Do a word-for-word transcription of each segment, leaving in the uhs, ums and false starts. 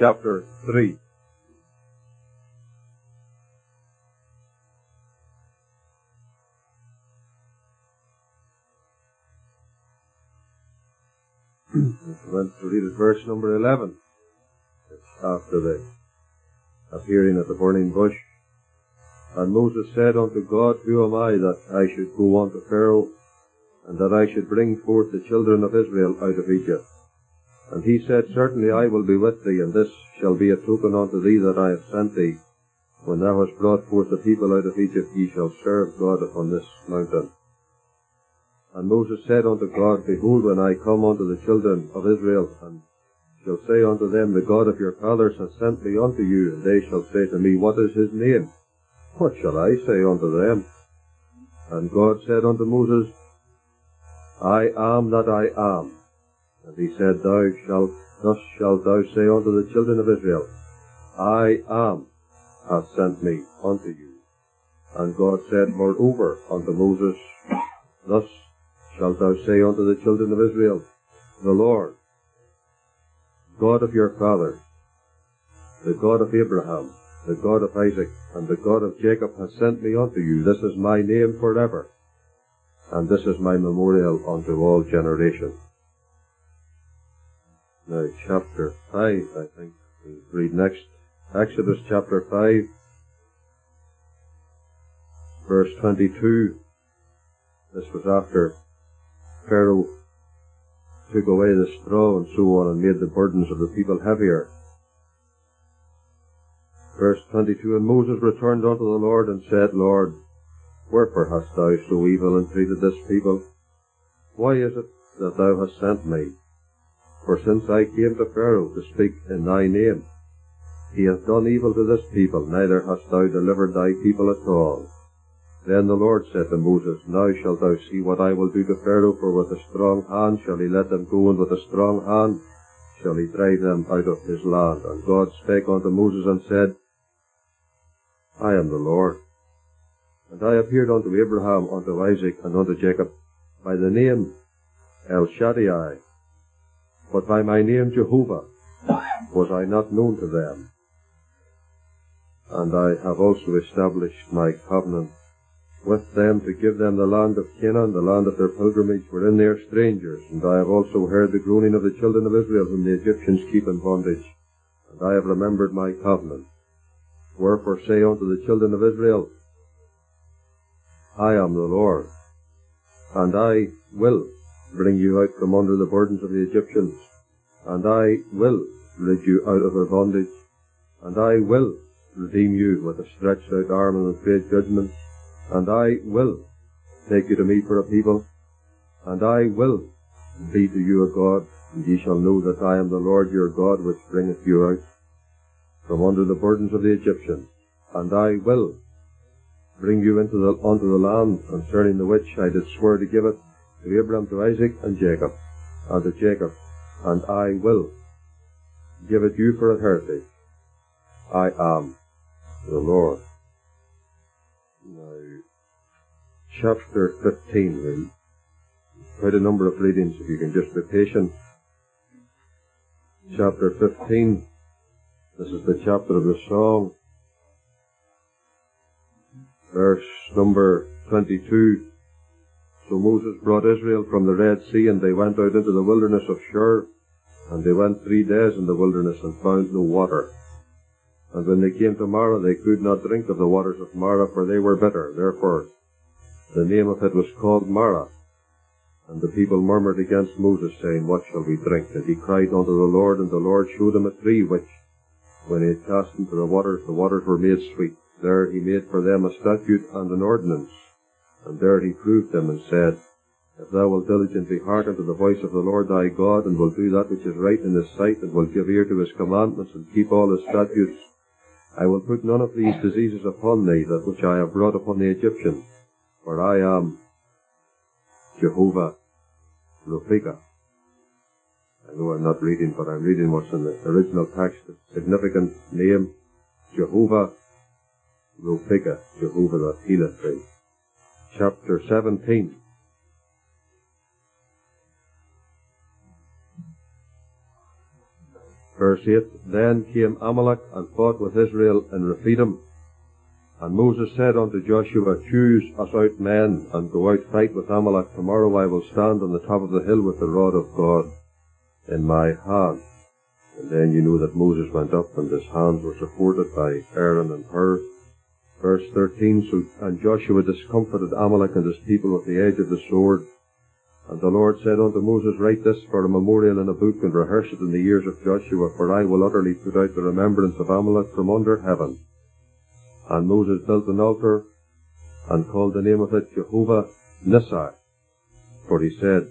chapter three. I went to read at verse number eleven. It's after the appearing at the burning bush. And Moses said unto God, Who am I that I should go unto Pharaoh, and that I should bring forth the children of Israel out of Egypt? And he said, Certainly I will be with thee, and this shall be a token unto thee that I have sent thee. When thou hast brought forth the people out of Egypt, ye shall serve God upon this mountain. And Moses said unto God, Behold, when I come unto the children of Israel, and shall say unto them, The God of your fathers hath sent me unto you, and they shall say to me, What is his name? What shall I say unto them? And God said unto Moses, I am that I am. And he said, Thou shalt, thus shalt thou say unto the children of Israel, I am hath sent me unto you. And God said moreover unto Moses, Thus shalt thou say unto the children of Israel, The Lord, God of your fathers, the God of Abraham, the God of Isaac, and the God of Jacob hath sent me unto you. This is my name forever, and this is my memorial unto all generations. Now, chapter five, I think. We'll read next. Exodus chapter five, verse twenty-two. This was after Pharaoh took away the straw and so on and made the burdens of the people heavier. Verse twenty-two, And Moses returned unto the Lord and said, Lord, wherefore hast thou so evil entreated this people? Why is it that thou hast sent me? For since I came to Pharaoh to speak in thy name, he hath done evil to this people, neither hast thou delivered thy people at all. Then the Lord said to Moses, Now shalt thou see what I will do to Pharaoh, for with a strong hand shall he let them go, and with a strong hand shall he drive them out of his land. And God spake unto Moses and said, I am the Lord. And I appeared unto Abraham, unto Isaac, and unto Jacob by the name El Shaddai, but by my name Jehovah was I not known to them. And I have also established my covenant with them to give them the land of Canaan, the land of their pilgrimage, wherein they are strangers. And I have also heard the groaning of the children of Israel, whom the Egyptians keep in bondage. And I have remembered my covenant. Wherefore say unto the children of Israel, I am the Lord, and I will bring you out from under the burdens of the Egyptians, and I will rid you out of their bondage, and I will redeem you with a stretched out arm and with great judgment, and I will take you to me for a people, and I will be to you a God, and ye shall know that I am the Lord your God, which bringeth you out from under the burdens of the Egyptians. And I will bring you into the, unto the land concerning the which I did swear to give it to Abraham, to Isaac, and Jacob, and to Jacob, and I will give it you for a heritage. I am the Lord. Now, chapter fifteen, we'll quite a number of readings, if you can just be patient. Chapter fifteen, this is the chapter of the song. Verse number twenty-two. So Moses brought Israel from the Red Sea, and they went out into the wilderness of Shur, and they went three days in the wilderness, and found no water. And when they came to Marah, they could not drink of the waters of Marah, for they were bitter. Therefore the name of it was called Marah. And the people murmured against Moses, saying, What shall we drink? And he cried unto the Lord, and the Lord showed him a tree, which, when he had cast into the waters, the waters were made sweet. There he made for them a statute and an ordinance. And there he proved them, and said, If thou wilt diligently hearken to the voice of the Lord thy God, and will do that which is right in his sight, and will give ear to his commandments, and keep all his statutes, I will put none of these diseases upon thee, that which I have brought upon the Egyptians, for I am Jehovah Rophiga. I know I'm not reading, but I'm reading what's in the original text. The significant name, Jehovah Rophiga, Jehovah that healeth thee. Chapter seventeen. Verse eight, Then came Amalek and fought with Israel in Rephidim. And Moses said unto Joshua, Choose us out men, and go out fight with Amalek. Tomorrow I will stand on the top of the hill with the rod of God in my hand. And then you know that Moses went up, and his hands were supported by Aaron and Hur. Verse thirteen, So and Joshua discomfited Amalek and his people with the edge of the sword. And the Lord said unto Moses, Write this for a memorial in a book, and rehearse it in the ears of Joshua, for I will utterly put out the remembrance of Amalek from under heaven. And Moses built an altar, and called the name of it Jehovah Nissi. For he said,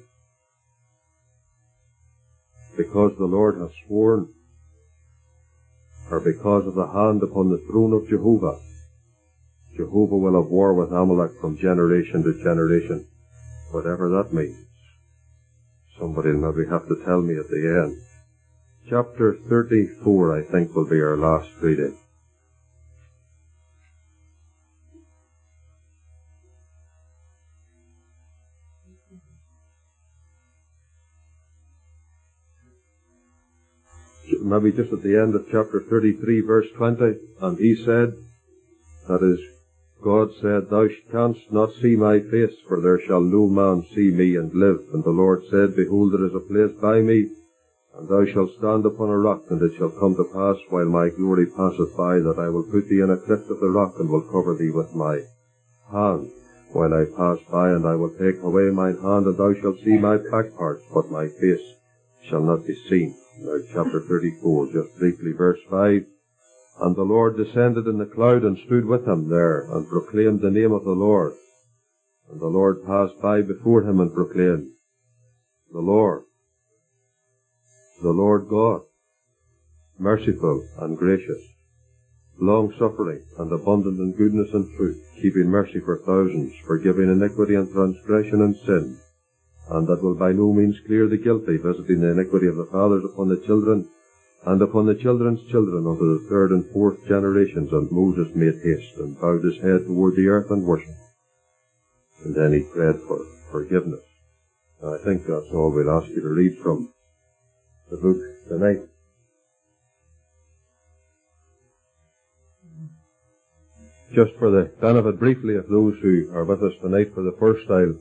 Because the Lord hath sworn, or because of the hand upon the throne of Jehovah, Jehovah will have war with Amalek from generation to generation. Whatever that means. Somebody will maybe have to tell me at the end. Chapter thirty-four, I think, will be our last reading. Maybe just at the end of chapter thirty-three, verse twenty. And he said, that is, God said, Thou canst not see my face, for there shall no man see me and live. And the Lord said, Behold, there is a place by me, and thou shalt stand upon a rock, and it shall come to pass, while my glory passeth by, that I will put thee in a cleft of the rock, and will cover thee with my hand, while I pass by, and I will take away mine hand, and thou shalt see my back parts, but my face shall not be seen. Now, chapter thirty-four, just briefly, verse five. And the Lord descended in the cloud and stood with him there, and proclaimed the name of the Lord. And the Lord passed by before him and proclaimed, The Lord, the Lord God, merciful and gracious, long-suffering and abundant in goodness and truth, keeping mercy for thousands, forgiving iniquity and transgression and sin, and that will by no means clear the guilty, visiting the iniquity of the fathers upon the children, and upon the children's children unto the third and fourth generations. And Moses made haste, and bowed his head toward the earth and worshipped. And then he prayed for forgiveness. And I think that's all we'll ask you to read from the book tonight. Just for the benefit briefly of those who are with us tonight for the first, I'll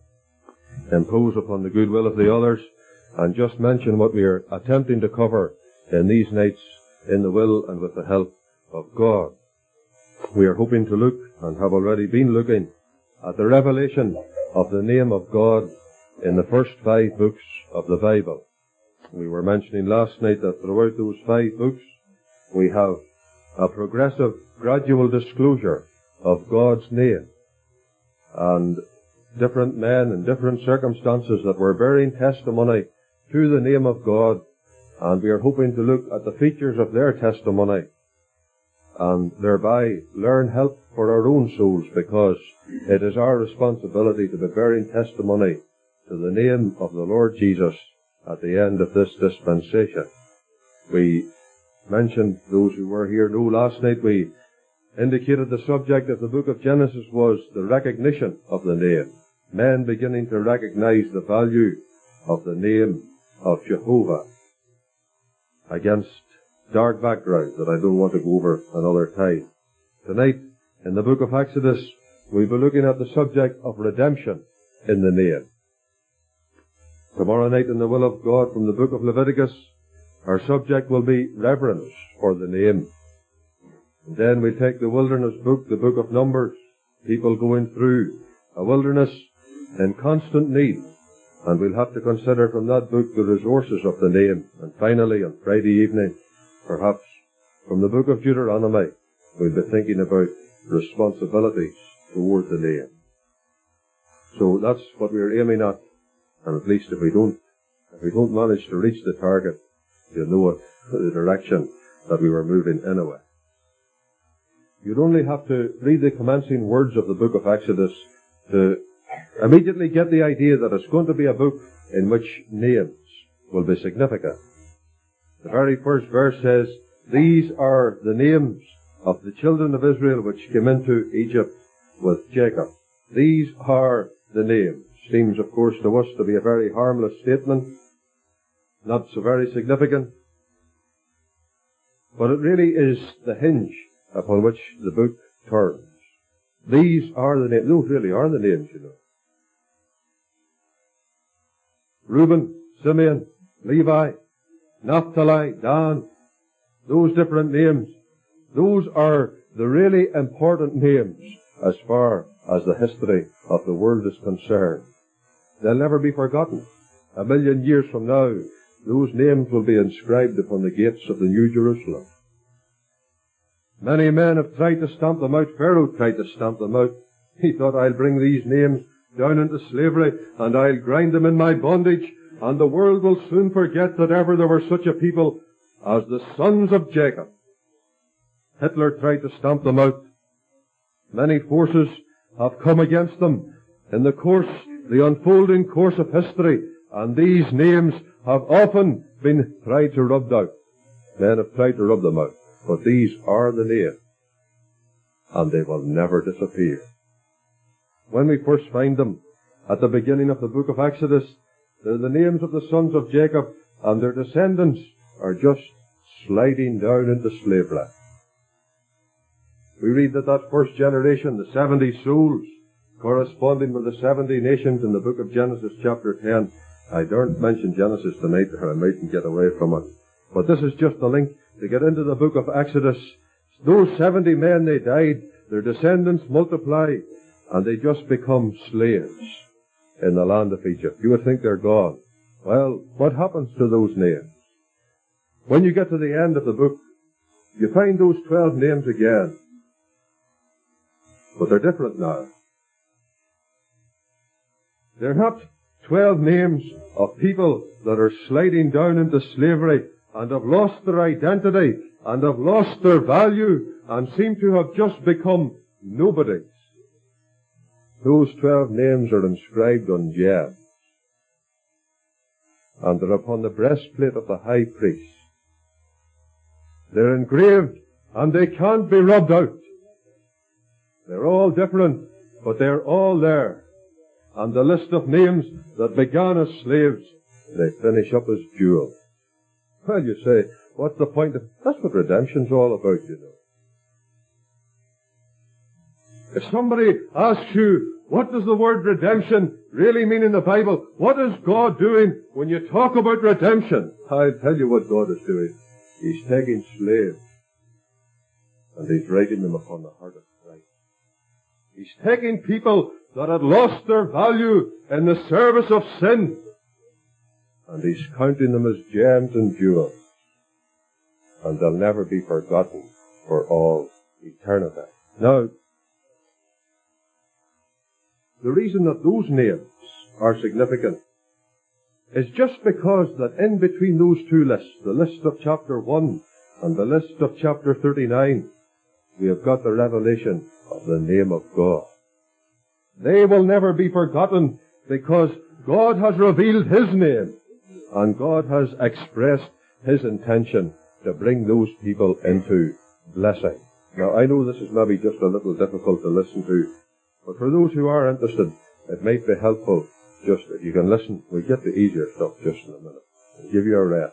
impose upon the goodwill of the others, and just mention what we are attempting to cover in these nights in the will and with the help of God. We are hoping to look, and have already been looking, at the revelation of the name of God in the first five books of the Bible. We were mentioning last night that throughout those five books we have a progressive, gradual disclosure of God's name, and different men in different circumstances that were bearing testimony to the name of God. And we are hoping to look at the features of their testimony and thereby learn help for our own souls, because it is our responsibility to be bearing testimony to the name of the Lord Jesus at the end of this dispensation. We mentioned, those who were here know last night, we indicated the subject of the book of Genesis was the recognition of the name. Men beginning to recognize the value of the name of Jehovah against dark background that I don't want to go over another time. Tonight, in the book of Exodus, we'll be looking at the subject of redemption in the name. Tomorrow night, in the will of God, from the book of Leviticus, our subject will be reverence for the name. And then we take the wilderness book, the book of Numbers, people going through a wilderness in constant need. And we'll have to consider from that book the resources of the name. And finally, on Friday evening, perhaps from the book of Deuteronomy, we'll be thinking about responsibilities toward the name. So that's what we're aiming at. And at least if we don't, if we don't manage to reach the target, you'll know it, the direction that we were moving anyway. You'd only have to read the commencing words of the book of Exodus to immediately get the idea that it's going to be a book in which names will be significant. The very first verse says, These are the names of the children of Israel which came into Egypt with Jacob. These are the names. Seems, of course, to us to be a very harmless statement, not so very significant. but it really is the hinge upon which the book turns. These are the names. Those really are the names, you know. Reuben, Simeon, Levi, Naphtali, Dan, those different names, those are the really important names as far as the history of the world is concerned. They'll never be forgotten. A million years from now, those names will be inscribed upon the gates of the New Jerusalem. Many men have tried to stamp them out. Pharaoh tried to stamp them out. He thought, I'll bring these names down into slavery, and I'll grind them in my bondage, and the world will soon forget that ever there were such a people as the sons of Jacob. Hitler tried to stamp them out. Many forces have come against them in the course, the unfolding course of history, and these names have often been tried to rub out. Men have tried to rub them out, but these are the names, and they will never disappear. When we first find them at the beginning of the book of Exodus, they're the names of the sons of Jacob, and their descendants are just sliding down into slavery. We read that that first generation, the seventy souls, corresponding with the seventy nations in the book of Genesis chapter ten. I don't mention Genesis tonight, or I mightn't get away from it. But this is just a link to get into the book of Exodus. Those seventy men, they died, their descendants multiply, and they just become slaves in the land of Egypt. You would think they're gone. Well, what happens to those names? When you get to the end of the book, you find those twelve names again. But they're different now. They're not twelve names of people that are sliding down into slavery and have lost their identity and have lost their value and seem to have just become nobodies. Those twelve names are inscribed on gems, and they're upon the breastplate of the high priest. They're engraved, and they can't be rubbed out. They're all different, but they're all there. And the list of names that began as slaves, they finish up as jewels. Well, you say, what's the point of... That's what redemption's all about, you know. If somebody asks you, what does the word redemption really mean in the Bible? What is God doing when you talk about redemption? I'll tell you what God is doing. He's taking slaves, and He's writing them upon the heart of Christ. He's taking people that had lost their value in the service of sin, and He's counting them as gems and jewels, and they'll never be forgotten for all eternity. Now, the reason that those names are significant is just because that in between those two lists, the list of chapter one and the list of chapter thirty-nine, we have got the revelation of the name of God. They will never be forgotten because God has revealed His name, and God has expressed His intention to bring those people into blessing. Now, I know this is maybe just a little difficult to listen to, but for those who are interested, it might be helpful just if you can listen. We'll get the easier stuff just in a minute and give you a rest.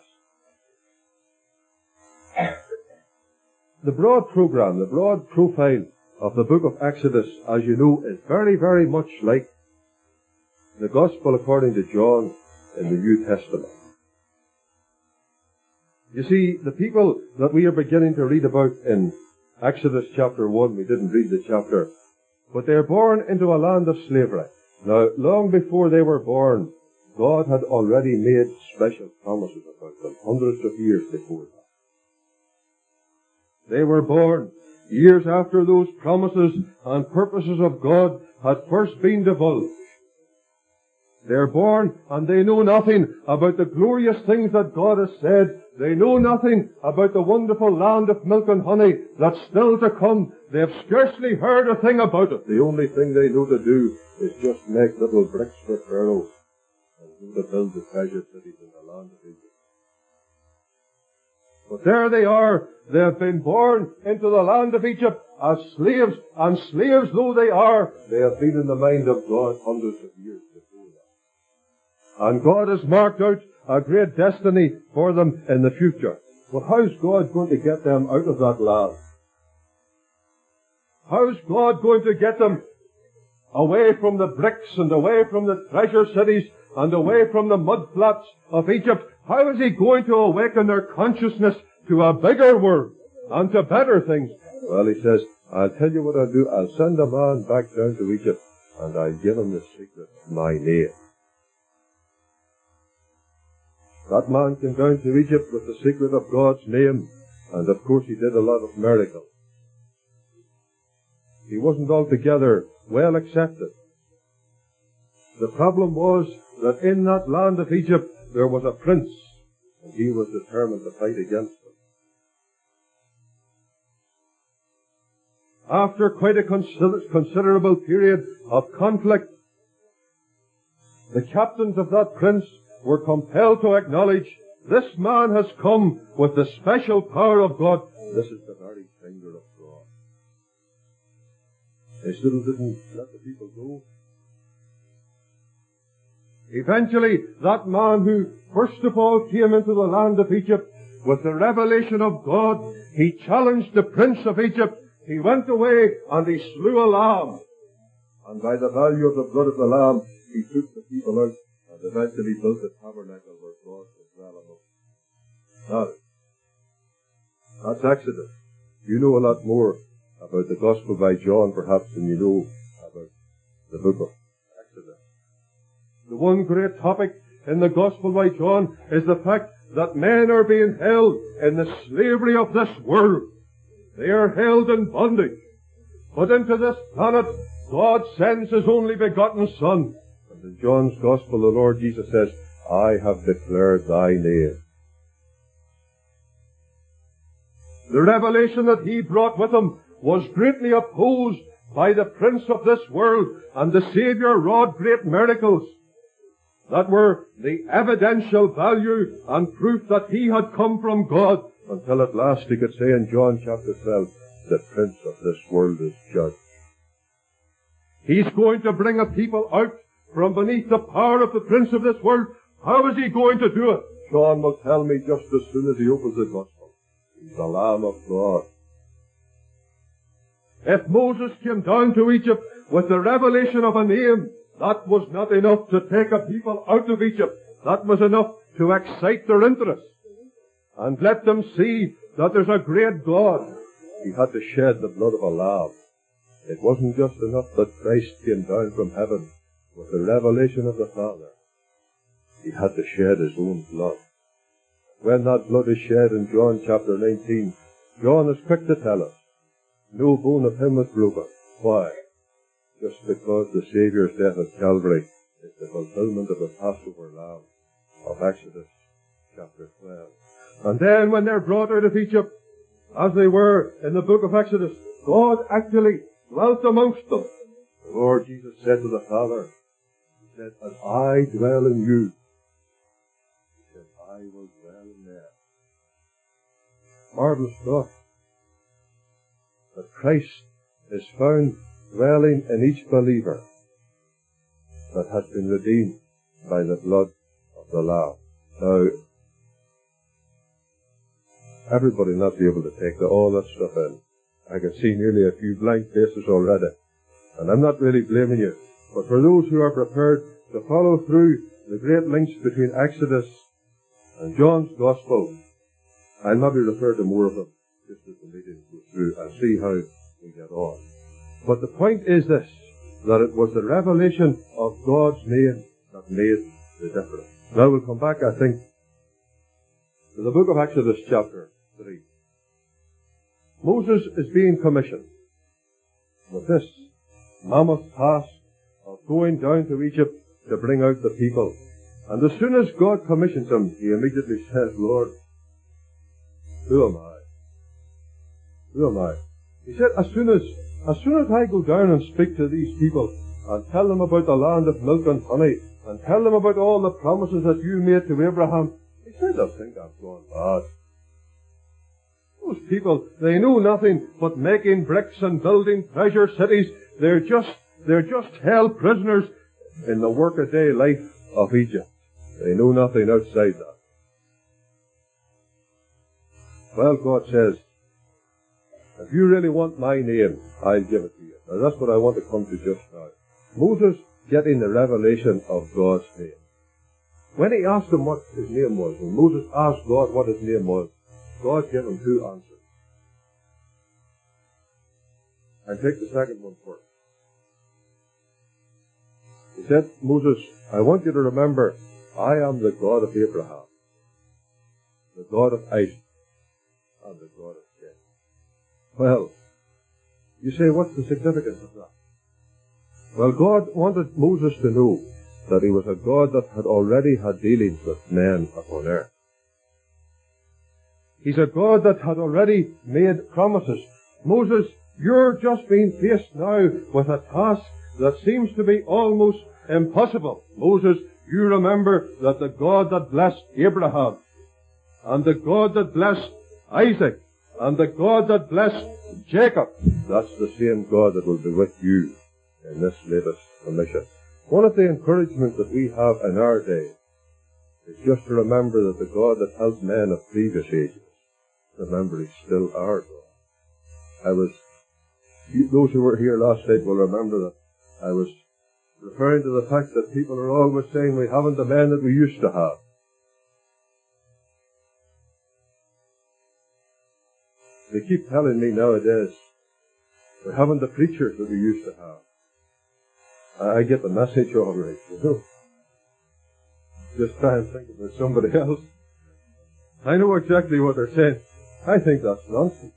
The broad program, the broad profile of the book of Exodus, as you know, is very, very much like the Gospel according to John in the New Testament. You see, the people that we are beginning to read about in Exodus chapter one, we didn't read the chapter, but they are born into a land of slavery. Now, long before they were born, God had already made special promises about them, hundreds of years before that. They were born years after those promises and purposes of God had first been divulged. They're born and they know nothing about the glorious things that God has said. They know nothing about the wonderful land of milk and honey that's still to come. They have scarcely heard a thing about it. The only thing they know to do is just make little bricks for Pharaoh and go to build the treasure cities in the land of Egypt. But there they are. They have been born into the land of Egypt as slaves, and slaves though they are, they have been in the mind of God hundreds of years before that. And God has marked out a great destiny for them in the future. But how's God going to get them out of that land? How's God going to get them away from the bricks and away from the treasure cities and away from the mud flats of Egypt? How is He going to awaken their consciousness to a bigger world and to better things? Well, He says, I'll tell you what I'll do. I'll send a man back down to Egypt and I'll give him the secret of my name. That man came down to Egypt with the secret of God's name, and of course he did a lot of miracles. He wasn't altogether well accepted. The problem was that in that land of Egypt there was a prince, and he was determined to fight against him. After quite a consider- considerable period of conflict, the captains of that prince were compelled to acknowledge, this man has come with the special power of God. This is the very finger of God. They still didn't let the people go. Eventually, that man who first of all came into the land of Egypt with the revelation of God, he challenged the prince of Egypt. He went away and he slew a lamb. And by the value of the blood of the lamb, he took the people out and eventually built a tabernacle where God was well enough. Now, that's Exodus. You know a lot more about the Gospel by John, perhaps, than you know about the book of Exodus. The one great topic in the Gospel by John is the fact that men are being held in the slavery of this world. They are held in bondage. But into this planet, God sends His only begotten Son. And in John's Gospel, the Lord Jesus says, I have declared thy name. The revelation that He brought with Him was greatly opposed by the prince of this world, and the Saviour wrought great miracles that were the evidential value and proof that He had come from God, until at last He could say in John chapter twelve, the prince of this world is judged. He's going to bring a people out from beneath the power of the prince of this world. How is He going to do it? John will tell me just as soon as he opens the Gospel. He's the Lamb of God. If Moses came down to Egypt with the revelation of a name, that was not enough to take a people out of Egypt. That was enough to excite their interest and let them see that there's a great God. He had to shed the blood of a lamb. It wasn't just enough that Christ came down from heaven with the revelation of the Father. He had to shed His own blood. When that blood is shed in John chapter nineteen, John is quick to tell us, no bone of Him was broken. Why? Just because the Saviour's death at Calvary is the fulfillment of the Passover lamb of Exodus chapter twelve. And then when they're brought out of Egypt, as they were in the book of Exodus, God actually dwelt amongst them. The Lord Jesus said to the Father, He said, as I dwell in you, He said, I will dwell in them. Marvelous thought. That Christ is found dwelling in each believer that has been redeemed by the blood of the Lamb. Now, everybody not be able to take the, all that stuff in. I can see nearly a few blank faces already. And I'm not really blaming you. But for those who are prepared to follow through the great links between Exodus and John's Gospel, I'll maybe refer to more of them just as the meeting goes through and see how we get on. But the point is this, that it was the revelation of God's name that made the difference. Now we'll come back, I think, to the book of Exodus chapter three. Moses is being commissioned with this mammoth task of going down to Egypt to bring out the people. And as soon as God commissions him, he immediately says, Lord, who am I? Who am I? He said, as soon as, as soon as I go down and speak to these people and tell them about the land of milk and honey and tell them about all the promises that you made to Abraham, he said, they'll think I've gone bad. Those people, they know nothing but making bricks and building treasure cities. They're just, they're just held prisoners in the workaday life of Egypt. They know nothing outside that. Well, God says, if you really want my name, I'll give it to you. Now that's what I want to come to just now. Moses getting the revelation of God's name. When he asked him what his name was, when Moses asked God what his name was, God gave him two answers. I'll take the second one first. He said, Moses, I want you to remember, I am the God of Abraham, the God of Isaac, and the God of Jacob. Well, you say, what's the significance of that? Well, God wanted Moses to know that he was a God that had already had dealings with men upon earth. He's a God that had already made promises. Moses, you're just being faced now with a task that seems to be almost impossible. Moses, you remember that the God that blessed Abraham, and the God that blessed Isaac, and the God that blessed Jacob, that's the same God that will be with you in this latest commission. One of the encouragements that we have in our day is just to remember that the God that helped men of previous ages, remember he's still our God. I was, those who were here last night will remember that I was referring to the fact that people are always saying we haven't the men that we used to have. They keep telling me nowadays we haven't the preachers that we used to have. I get the message all right, you know. Just try and think about somebody else. I know exactly what they're saying. I think that's nonsense.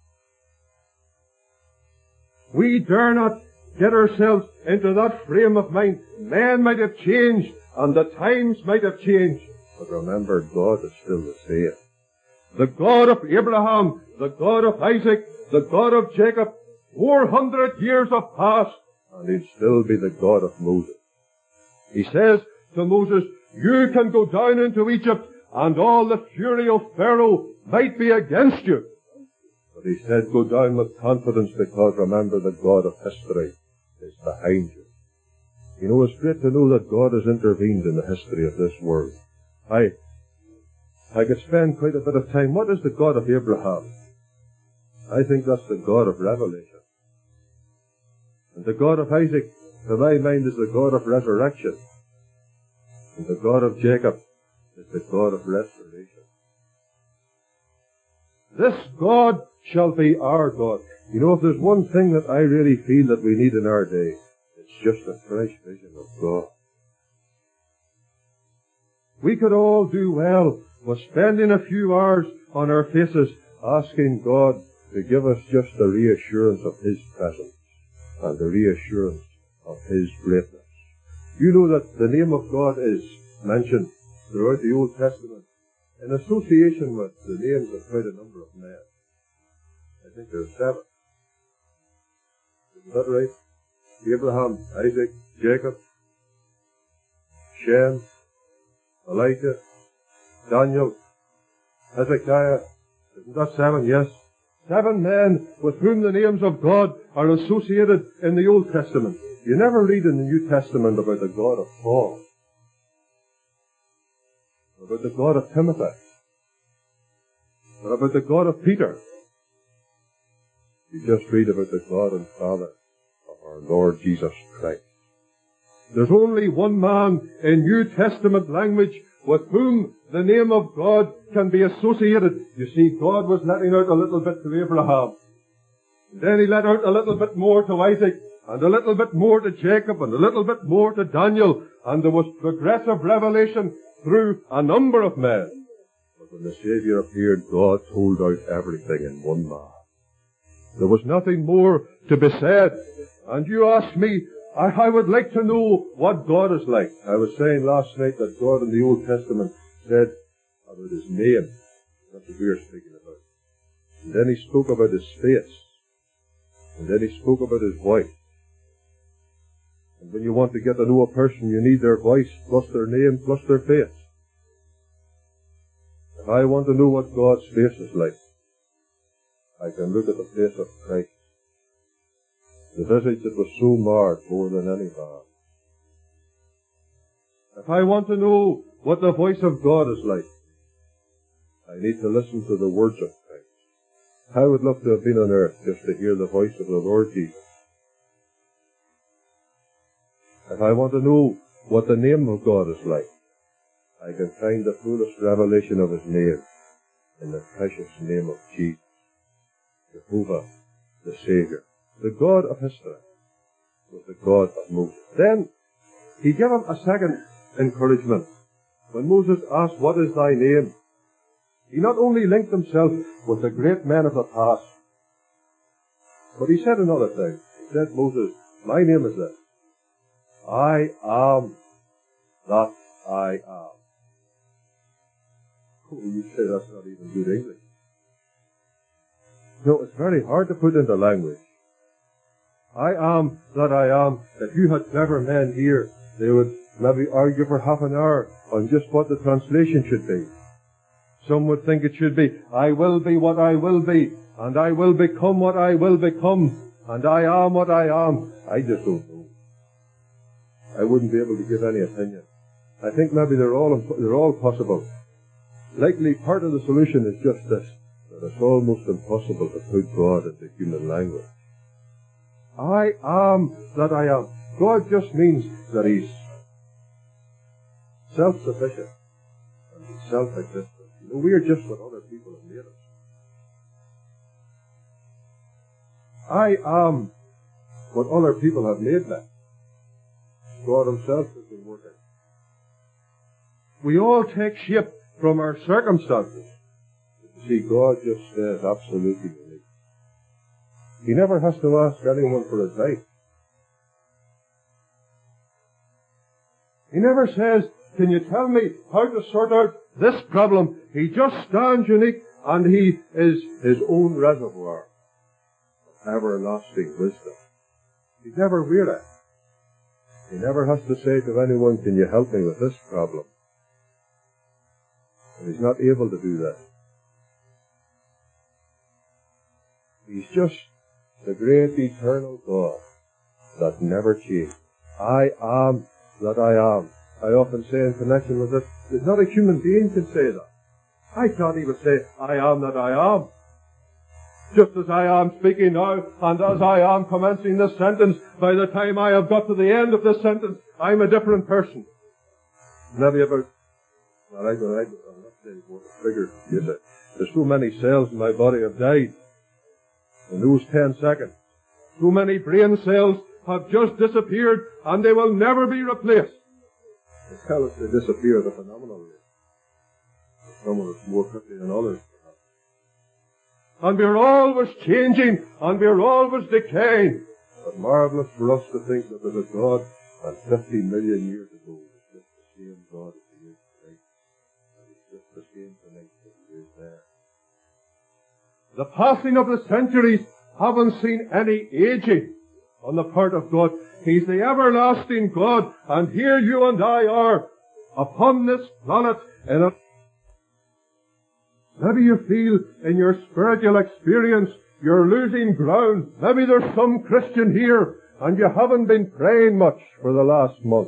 We dare not get ourselves into that frame of mind. Men might have changed, and the times might have changed. But remember, God is still the same. The God of Abraham, the God of Isaac, the God of Jacob, four hundred years have passed, and he'll still be the God of Moses. He says to Moses, you can go down into Egypt, and all the fury of Pharaoh might be against you. But he said, go down with confidence, because remember, the God of history is behind you. You know, it's great to know that God has intervened in the history of this world. I, I could spend quite a bit of time. What is the God of Abraham? I think that's the God of revelation. And the God of Isaac, to my mind, is the God of resurrection. And the God of Jacob is the God of restoration. This God shall be our God. You know, if there's one thing that I really feel that we need in our day, it's just a fresh vision of God. We could all do well with spending a few hours on our faces asking God to give us just the reassurance of His presence and the reassurance of His greatness. You know that the name of God is mentioned throughout the Old Testament in association with the names of quite a number of men. I think there are seven. Isn't that right? Abraham, Isaac, Jacob, Shem, Elijah, Daniel, Hezekiah. Isn't that seven? Yes. Seven men with whom the names of God are associated in the Old Testament. You never read in the New Testament about the God of Paul, about the God of Timothy, or about the God of Peter. You just read about the God and Father of our Lord Jesus Christ. There's only one man in New Testament language with whom the name of God can be associated. You see, God was letting out a little bit to Abraham. And then He let out a little bit more to Isaac, and a little bit more to Jacob, and a little bit more to Daniel. And there was progressive revelation through a number of men. But when the Savior appeared, God told out everything in one man. There was nothing more to be said. And you ask me, I, I would like to know what God is like. I was saying last night that God in the Old Testament said about His name. That's what we are speaking about. And then He spoke about His face. And then He spoke about His voice. And when you want to get to know a person, you need their voice, plus their name, plus their face. If I want to know what God's face is like, I can look at the face of Christ. The visage that was so marred more than any man. If I want to know what the voice of God is like, I need to listen to the words of Christ. I would love to have been on earth just to hear the voice of the Lord Jesus. If I want to know what the name of God is like, I can find the fullest revelation of His name in the precious name of Jesus, Jehovah, the Saviour. The God of history was the God of Moses. Then He gave him a second encouragement. When Moses asked, "What is thy name?" he not only linked himself with the great men of the past, but he said another thing. He said, "Moses, my name is this. I am that I am." Oh, you say that's not even good English. No, it's very hard to put into language. I am that I am. If you had clever men here, they would maybe argue for half an hour on just what the translation should be. Some would think it should be, "I will be what I will be, and I will become what I will become, and I am what I am." I just don't know. I wouldn't be able to give any opinion. I think maybe they're all they're all possible. Likely part of the solution is just this, that it's almost impossible to put God into human language. I am that I am. God just means that He's self-sufficient and He's self-existent. You know, we are just what other people have made us. I am what other people have made me. God Himself has been working. We all take shape from our circumstances. You see, God just says absolutely unique. He never has to ask anyone for advice. He never says, "Can you tell me how to sort out this problem?" He just stands unique, and He is His own reservoir of everlasting wisdom. He's never weary. He never has to say to anyone, "Can you help me with this problem?" And He's not able to do that. He's just the great eternal God that never changes. I am that I am. I often say in connection with this, there's not a human being can say that. I can't even say, "I am that I am." Just as I am speaking now, and as I am commencing this sentence, by the time I have got to the end of this sentence, I'm a different person. Maybe about, well, I don't, I don't, I'm not saying what the figure is it. There's so many cells in my body have died in those ten seconds. So many brain cells have just disappeared, and they will never be replaced. They tell us they disappear at a phenomenal rate. Some of us more quickly than others. And we're always changing, and we're always decaying. But marvelous for us to think that there's a God and fifty million years ago was just the same God as He is today. And He's just the same tonight as He is there. The passing of the centuries haven't seen any aging on the part of God. He's the everlasting God, and here you and I are upon this planet in a Maybe you feel in your spiritual experience you're losing ground. Maybe there's some Christian here and you haven't been praying much for the last month.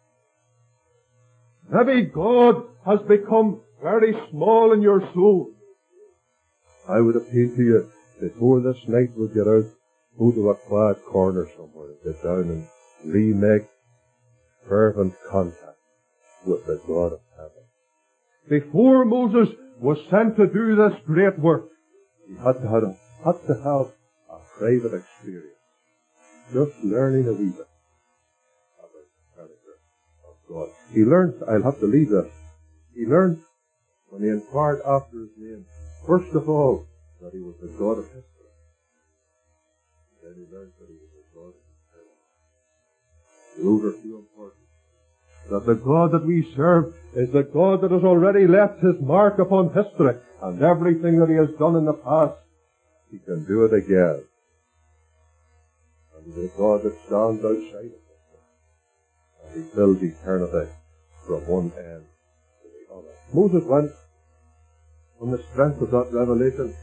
Maybe God has become very small in your soul. I would appeal to you, before this night we get out, go to a quiet corner somewhere and get down and remake fervent contact with the God of heaven. Before Moses was sent to do this great work, he had to have, had to have a private experience, just learning a wee bit about the character of God. He learned, I'll have to leave this, he learned when he inquired after his name, first of all, that He was the God of history. Then he learned that He was the God of eternity. Those are two important. That the God that we serve is the God that has already left His mark upon history, and everything that He has done in the past, He can do it again. And He's a God that stands outside of history, and He fills eternity from one end to the other. Moses went on the strength of that revelation.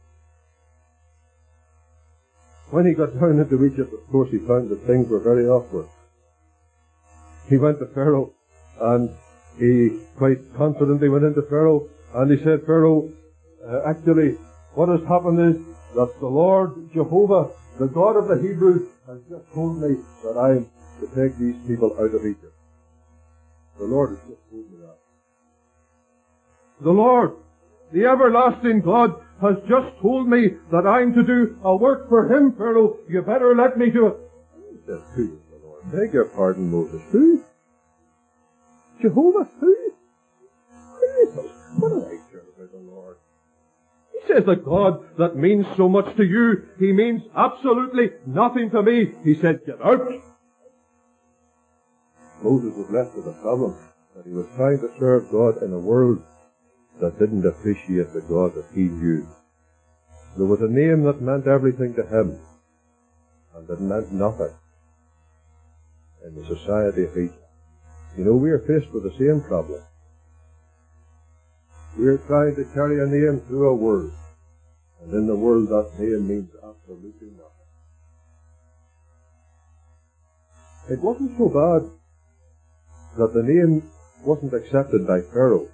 When he got down into Egypt, of course, he found that things were very awkward. He went to Pharaoh, and he quite confidently went into Pharaoh, and he said, "Pharaoh, uh, actually, what has happened is that the Lord Jehovah, the God of the Hebrews, has just told me that I am to take these people out of Egypt. The Lord has just told me that. The Lord, the everlasting God, has just told me that I'm to do a work for Him, Pharaoh. You better let me do it. He says, who is the Lord? Beg your pardon, Moses. Who? Jehovah? Who? Who is this? What did I care about the Lord? He says the God that means so much to you, He means absolutely nothing to me. He said, get out. Moses was left with a problem, that he was trying to serve God in a world that didn't appreciate the God that he knew. There was a name that meant everything to him, and that meant nothing in the society of Egypt. You know, we are faced with the same problem. We are trying to carry a name through a world, and in the world that name means absolutely nothing. It wasn't so bad that the name wasn't accepted by Pharaoh.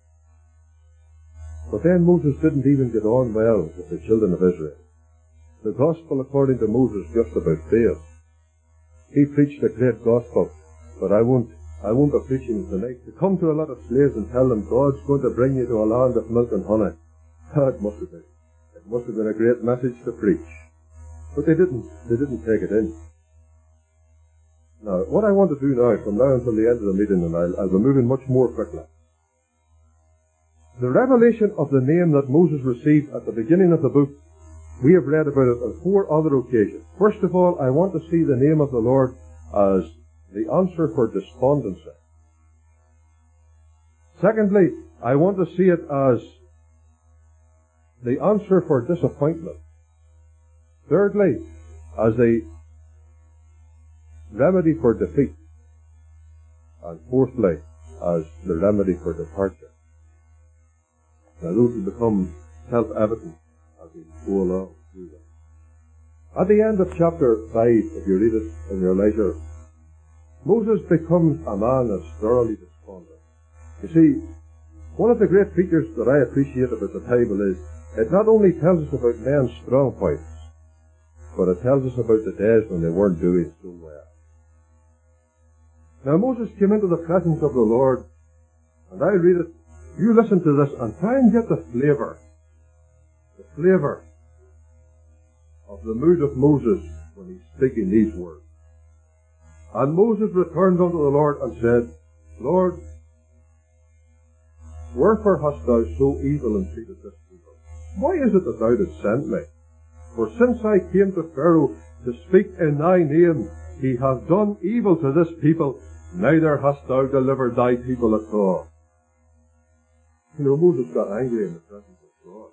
But then Moses didn't even get on well with the children of Israel. The gospel, according to Moses, just about failed. He preached a great gospel, but I won't, I won't be preaching tonight. To come to a lot of slaves and tell them God's going to bring you to a land of milk and honey. That must have been. It must have been a great message to preach. But they didn't, they didn't take it in. Now, what I want to do now, from now until the end of the meeting, and I'll, I'll be moving much more quickly. The revelation of the name that Moses received at the beginning of the book, we have read about it on four other occasions. First of all, I want to see the name of the Lord as the answer for despondency. Secondly, I want to see it as the answer for disappointment. Thirdly, as a remedy for defeat. And fourthly, as the remedy for departure. Now those will become self-evident as we go along through them. At the end of chapter five, if you read it in your leisure, Moses becomes a man that's thoroughly despondent. You see, one of the great features that I appreciate about the Bible is it not only tells us about men's strong points, but it tells us about the days when they weren't doing so well. Now Moses came into the presence of the Lord, and I read it. You listen to this and try and get the flavour, the flavour of the mood of Moses when he's speaking these words. And Moses returned unto the Lord and said, Lord, wherefore hast thou so evil entreated this people? Why is it that thou didst send me? For since I came to Pharaoh to speak in thy name, he hath done evil to this people, neither hast thou delivered thy people at all. You know, Moses got angry in the presence of God.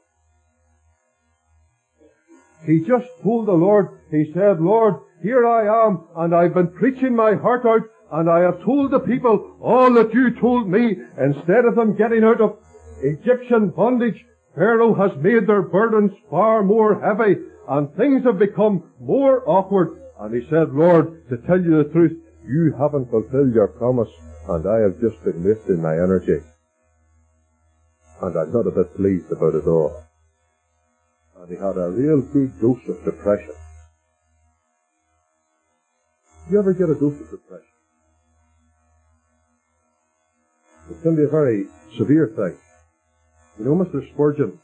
He just told the Lord, he said, Lord, here I am, and I've been preaching my heart out, and I have told the people all that you told me. Instead of them getting out of Egyptian bondage, Pharaoh has made their burdens far more heavy, and things have become more awkward. And he said, Lord, to tell you the truth, you haven't fulfilled your promise, and I have just been wasting my energy. And I'm not a bit pleased about it all. And he had a real good dose of depression. Do you ever get a dose of depression? It can be a very severe thing. You know, Mister Spurgeon,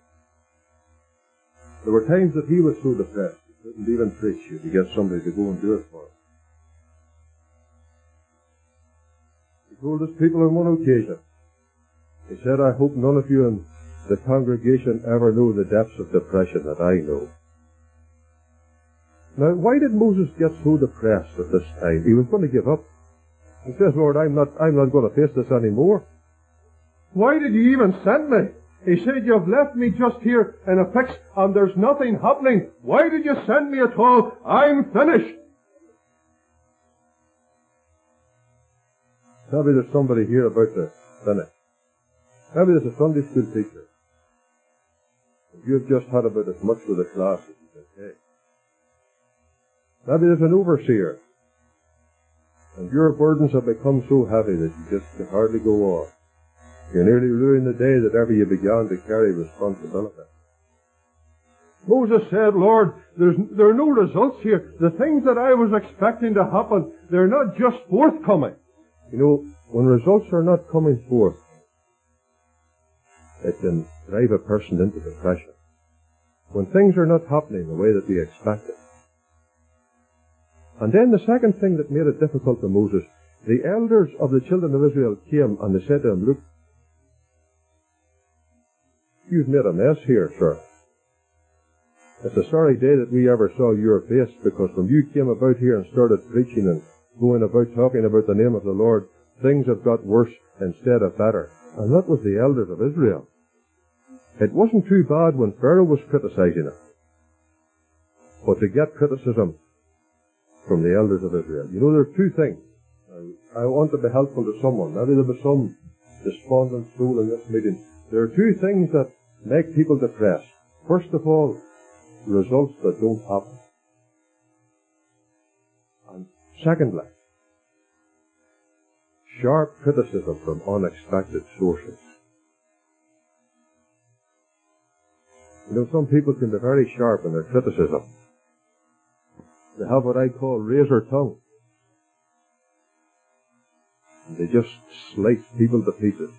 there were times that he was so depressed, he couldn't even preach you to get somebody to go and do it for him. He told his people on one occasion, he said, I hope none of you in the congregation ever know the depths of depression that I know. Now, why did Moses get so depressed at this time? He was going to give up. He says, Lord, I'm not, I'm not going to face this anymore. Why did you even send me? He said, you've left me just here in a fix and there's nothing happening. Why did you send me at all? I'm finished. Maybe there's somebody here about to finish. Maybe there's a Sunday school teacher. You've just had about as much with the class as you can take. Maybe there's an overseer. And your burdens have become so heavy that you just can hardly go on. You nearly ruined the day that ever you began to carry responsibility. Moses said, Lord, there's, there are no results here. The things that I was expecting to happen, they're not just forthcoming. You know, when results are not coming forth, it can drive a person into depression. When things are not happening the way that we expected. And then the second thing that made it difficult for Moses, the elders of the children of Israel came and they said to him, look, you've made a mess here, sir. It's a sorry day that we ever saw your face, because when you came about here and started preaching and going about talking about the name of the Lord, things have got worse instead of better. And that was the elders of Israel. It wasn't too bad when Pharaoh was criticizing it. But to get criticism from the elders of Israel. You know, there are two things. I want to be helpful to someone. Maybe there'll be some despondent soul in this meeting. There are two things that make people depressed. First of all, results that don't happen. And secondly, sharp criticism from unexpected sources. You know, some people can be very sharp in their criticism. They have what I call razor tongue. And they just slice people to pieces.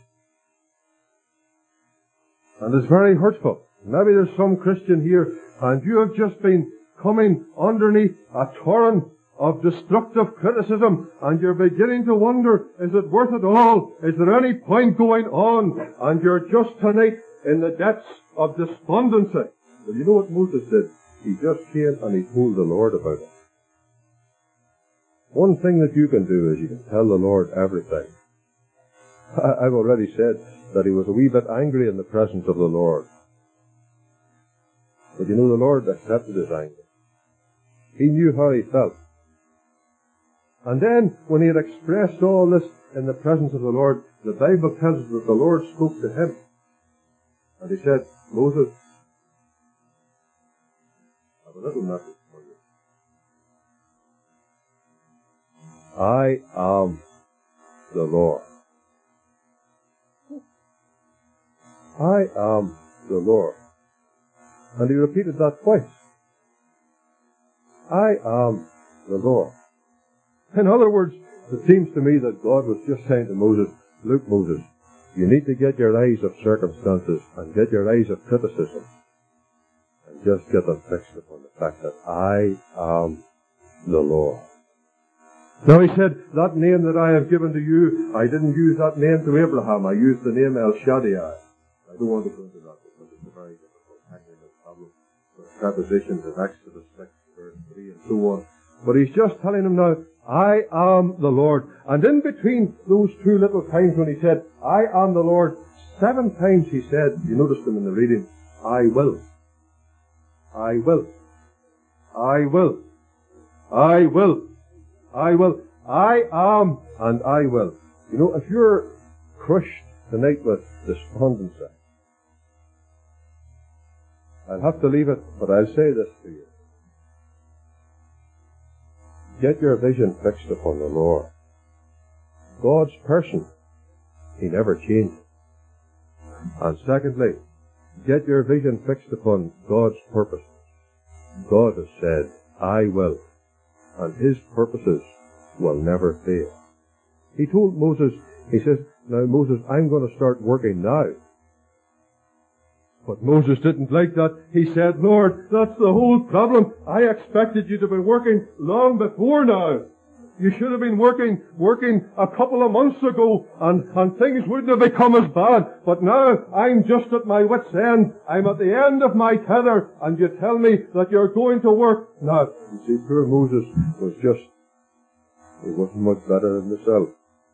And it's very hurtful. Maybe there's some Christian here, and you have just been coming underneath a torrent of destructive criticism, and you're beginning to wonder, is it worth it all? Is there any point going on? And you're just tonight in the depths of despondency. Well, you know what Moses did? He just came and he told the Lord about it. One thing that you can do is you can tell the Lord everything. I've already said that he was a wee bit angry in the presence of the Lord. But you know, the Lord accepted his anger. He knew how he felt. And then, when he had expressed all this in the presence of the Lord, the Bible tells us that the Lord spoke to him. And he said, Moses, I have a little message for you. I am the Lord. I am the Lord. And he repeated that twice. I am the Lord. In other words, it seems to me that God was just saying to Moses, look, Moses, you need to get your eyes of circumstances and get your eyes of criticism and just get them fixed upon the fact that I am the Lord. Now he said, that name that I have given to you, I didn't use that name to Abraham. I used the name El Shaddai. I don't want to go into that because it's a very difficult technical problem with prepositions in Exodus six, verse three, and so on. But he's just telling him now, I am the Lord. And in between those two little times when he said, I am the Lord, seven times he said, you noticed them in the reading, I will. I will. I will. I will. I will. I am and I will. You know, if you're crushed tonight with despondency, I'll have to leave it, but I'll say this to you. Get your vision fixed upon the Lord. God's person, He never changes. And secondly, get your vision fixed upon God's purpose. God has said, I will. And His purposes will never fail. He told Moses, He says, now Moses, I'm going to start working now. But Moses didn't like that. He said, Lord, that's the whole problem. I expected you to be working long before now. You should have been working, working a couple of months ago, and, and things wouldn't have become as bad. But now, I'm just at my wit's end. I'm at the end of my tether, and you tell me that you're going to work. Now, you see, poor Moses was just, he wasn't much better than himself.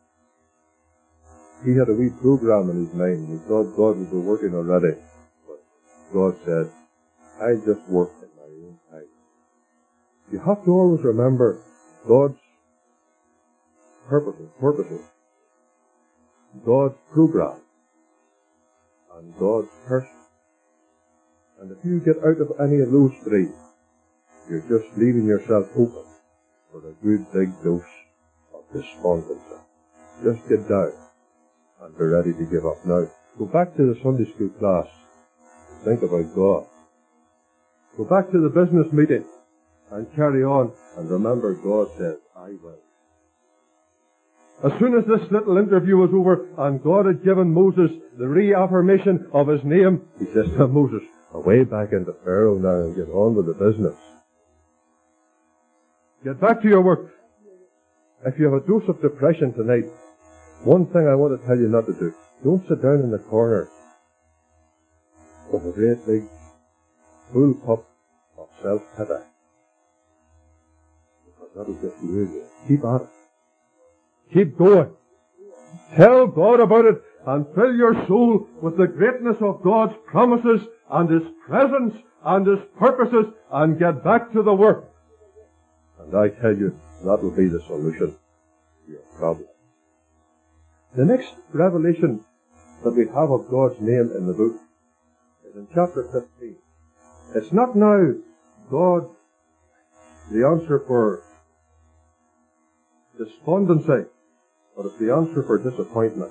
He had a wee program in his mind, and he thought God would be working already. But God said, I just work in my own time. You have to always remember God's purposes, purposes, God's program, and God's person. And if you get out of any of those three, you're just leaving yourself open for a good big dose of despondency. Just get down and be ready to give up. Now, go back to the Sunday school class. Think about God. Go back to the business meeting and carry on. And remember, God says, I will. As soon as this little interview was over and God had given Moses the reaffirmation of his name, he says to Moses, away back into Pharaoh now and get on with the business. Get back to your work. If you have a dose of depression tonight, one thing I want to tell you not to do. Don't sit down in the corner with a great big full cup of self-pity. Because that'll just lose you. Keep at it. Keep going. Tell God about it and fill your soul with the greatness of God's promises and His presence and His purposes and get back to the work. And I tell you, that will be the solution to your problem. The next revelation that we have of God's name in the book is in chapter fifteen. It's not now God, the answer for despondency, but it's the answer for disappointment.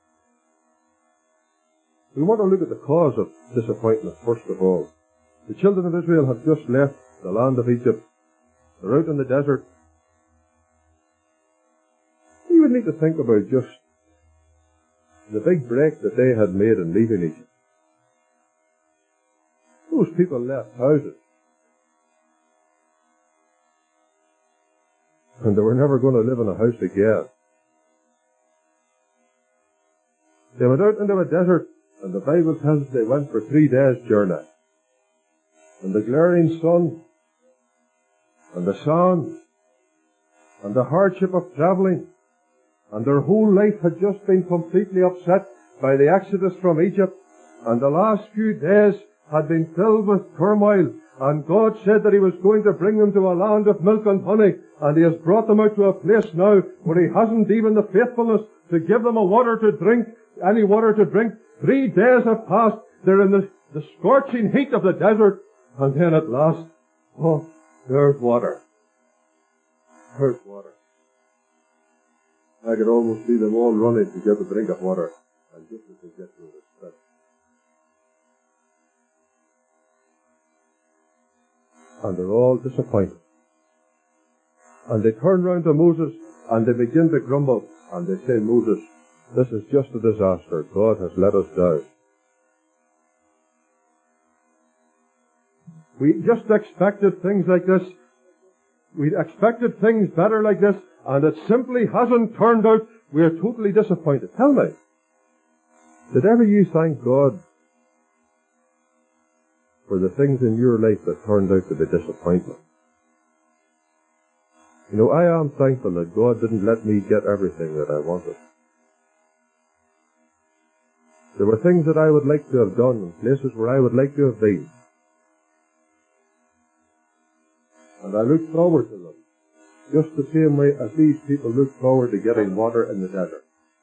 We want to look at the cause of disappointment first of all. The children of Israel have just left the land of Egypt. They're out in the desert. You would need to think about just the big break that they had made in leaving Egypt. Those people left houses. And they were never going to live in a house again. They went out into a desert, and the Bible tells us they went for three days' journey. And the glaring sun, and the sun, and the hardship of travelling, and their whole life had just been completely upset by the exodus from Egypt, and the last few days had been filled with turmoil, and God said that He was going to bring them to a land of milk and honey, and He has brought them out to a place now where He hasn't even the faithfulness to give them a water to drink, any water to drink. Three days have passed. They're in the, the scorching heat of the desert, and then at last, oh, there's water. There's water. I could almost see them all running to get a drink of water, and just as they get to the spit. And they're all disappointed. And they turn round to Moses, and they begin to grumble, and they say, Moses, this is just a disaster. God has let us down. We just expected things like this. We expected things better like this, and it simply hasn't turned out. We are totally disappointed. Tell me, did ever you thank God for the things in your life that turned out to be disappointment? You know, I am thankful that God didn't let me get everything that I wanted. There were things that I would like to have done and places where I would like to have been. And I look forward to them, just the same way as these people look forward to getting water in the desert.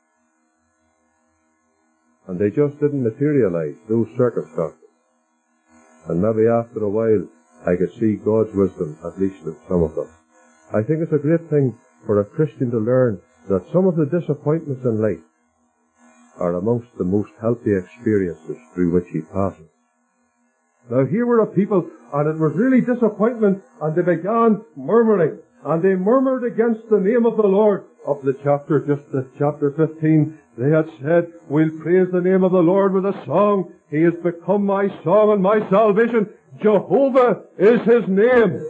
And they just didn't materialize, those circumstances. And maybe after a while, I could see God's wisdom, at least in some of them. I think it's a great thing for a Christian to learn that some of the disappointments in life are amongst the most healthy experiences through which he passes. Now here were a people, and it was really disappointment, and they began murmuring, and they murmured against the name of the Lord. Up the chapter, just the chapter fifteen, they had said, we'll praise the name of the Lord with a song. He has become my song and my salvation. Jehovah is His name.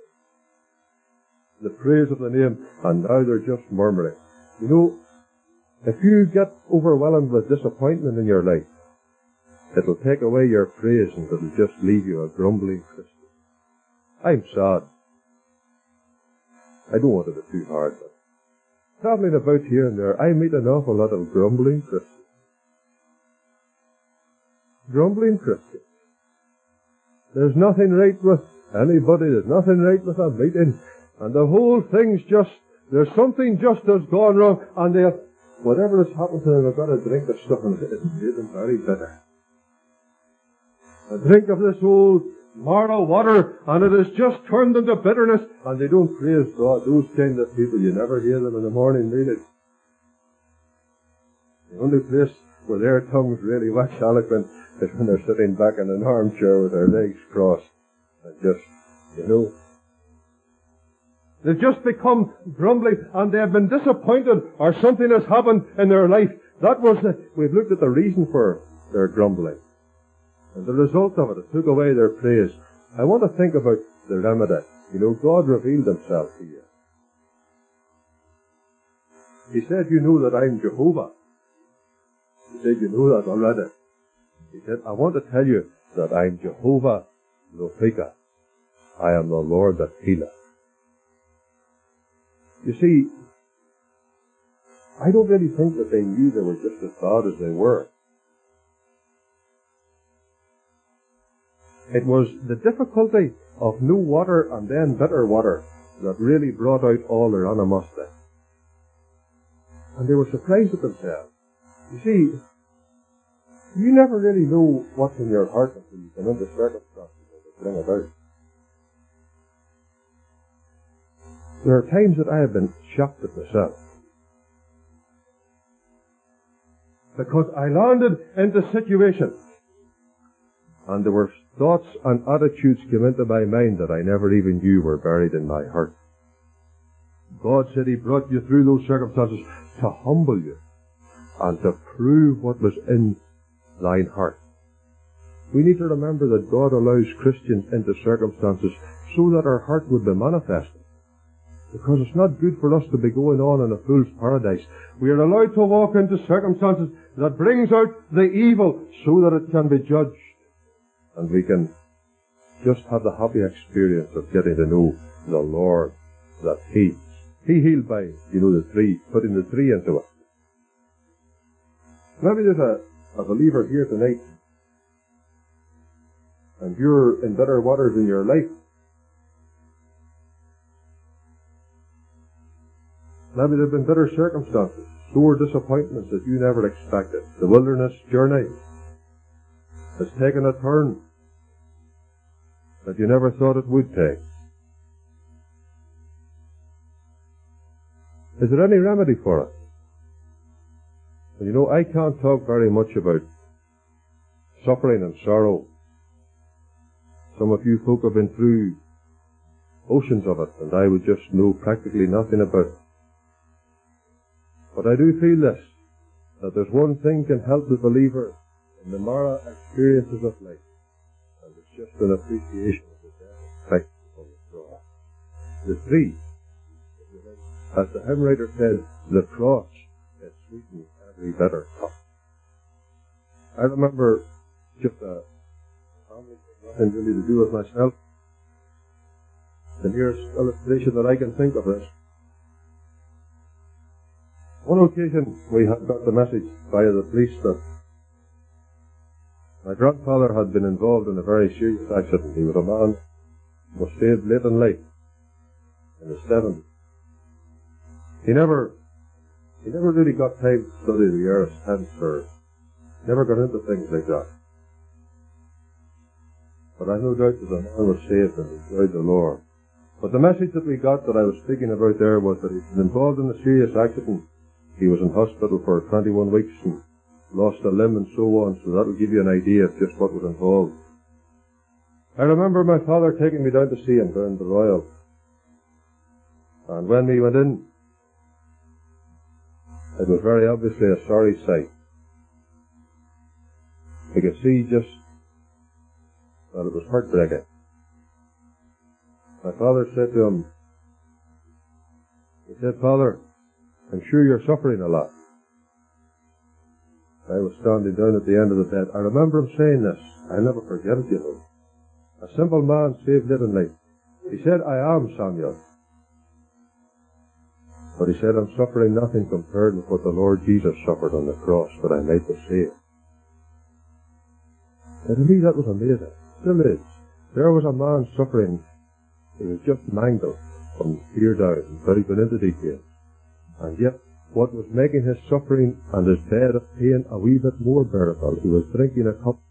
The praise of the name, and now they're just murmuring. You know, if you get overwhelmed with disappointment in your life, it'll take away your praise and it'll just leave you a grumbling Christian. I'm sad. I don't want to be too hard, but travelling about here and there, I meet an awful lot of grumbling Christians. Grumbling Christians. There's nothing right with anybody, there's nothing right with a meeting, and the whole thing's just, there's something just has gone wrong, and they have, whatever has happened to them, they've got to drink the stuff, and it's made them very bitter. A drink of this old moral water, and it has just turned into bitterness, and they don't praise God. Those kind of people, you never hear them in the morning meeting. The only place where their tongues really wax eloquent is when they're sitting back in an armchair with their legs crossed And just, you know, they've just become grumbling and they have been disappointed or something has happened in their life. That was the, we've looked at the reason for their grumbling. And the result of it, it took away their praise. I want to think about the remedy. You know, God revealed himself to you. He said, you know that I'm Jehovah. He said, you know that already. He said, I want to tell you that I'm Jehovah Rophika. I am the Lord that healeth. You see, I don't really think that they knew they were just as bad as they were. It was the difficulty of no water and then bitter water that really brought out all their animosity. And they were surprised at themselves. You see, you never really know what's in your heart until you come into circumstances that bring about. There are times that I have been shocked at myself. Because I landed into situations and there were thoughts and attitudes came into my mind that I never even knew were buried in my heart. God said He brought you through those circumstances to humble you and to prove what was in thine heart. We need to remember that God allows Christians into circumstances so that our heart would be manifested. Because it's not good for us to be going on in a fool's paradise. We are allowed to walk into circumstances that brings out the evil so that it can be judged. And we can just have the happy experience of getting to know the Lord that heals. He healed by, you know, the tree, putting the tree into it. Maybe there's a, a believer here tonight and you're in bitter waters in your life. Maybe there have been bitter circumstances, sore disappointments that you never expected. The wilderness journey has taken a turn that you never thought it would take. Is there any remedy for it? And you know, I can't talk very much about suffering and sorrow. Some of you folk have been through oceans of it, and I would just know practically nothing about it. But I do feel this, that there's one thing can help the believer in the Mara experiences of life, and it's just an appreciation of the death of Christ upon the cross. The tree, as the hymn writer said, the cross, it sweetens every bitter cup. I remember just a family thing, nothing really to do with myself. The nearest illustration that I can think of is, one occasion we had got the message via the police that my grandfather had been involved in a very serious accident. He was a man who was saved late in life, in his seventies. He never, he never really got time to study the earth hence, or never got into things like that. But I no doubt that the man was saved and enjoyed the Lord. But the message that we got that I was speaking about there was that he'd been involved in a serious accident. He was in hospital for twenty-one weeks and lost a limb and so on, so that will give you an idea of just what was involved. I remember my father taking me down to see him down the Royal. And when we went in, it was very obviously a sorry sight. We could see just, well, it was heartbreaking. My father said to him, he said, "Father, I'm sure you're suffering a lot." I was standing down at the end of the bed. I remember him saying this. I'll never forget it, you know. A simple man saved late in life. He said, "I am, Samuel." But he said, "I'm suffering nothing compared with what the Lord Jesus suffered on the cross that I might be saved." And to me that was amazing. Still is. There was a man suffering. He was just mangled from here down, without going into detail. And yet, what was making his suffering and his bed of pain a wee bit more bearable, he was drinking a cup